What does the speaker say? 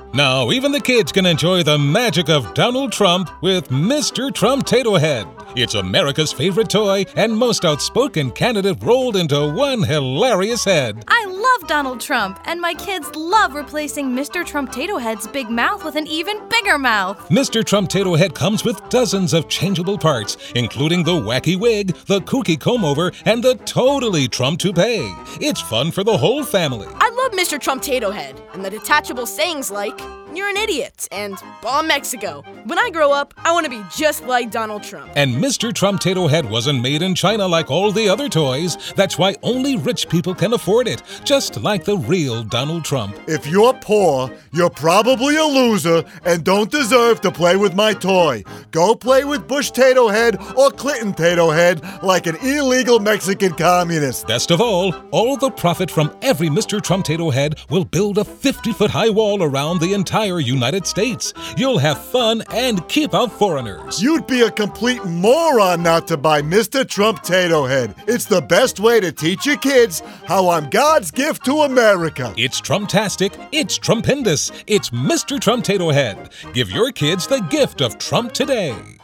Now even the kids can enjoy the magic of Donald Trump with Mr. Trump-tato Head. It's America's favorite toy and most outspoken candidate rolled into one hilarious head. I love Donald Trump, and my kids love replacing Mr. Trump-tato Head's big mouth with an even bigger mouth. Mr. Trump-tato Head comes with dozens of changeable parts, including the wacky wig, the kooky comb-over, and the totally Trump toupee. It's fun for the whole family. I love Mr. Trump-tato Head and the detachable sayings like, "You're an idiot," and "Bomb Mexico." When I grow up, I want to be just like Donald Trump. And Mr. Trump-tato Head wasn't made in China like all the other toys. That's why only rich people can afford it, just like the real Donald Trump. If you're poor, you're probably a loser and don't deserve to play with my toy. Go play with Bush Tato Head or Clinton Tato Head like an illegal Mexican communist. Best of all the profit from every Mr. Trump-tato Head will build a 50-foot-high wall around the entire United States. You'll have fun and keep out foreigners. You'd be a complete moron not to buy Mr. Trump-tato Head. It's the best way to teach your kids how I'm God's gift to America. It's Trump-tastic, it's Trumpendous, it's Mr. Trump-tato Head. Give your kids the gift of Trump today.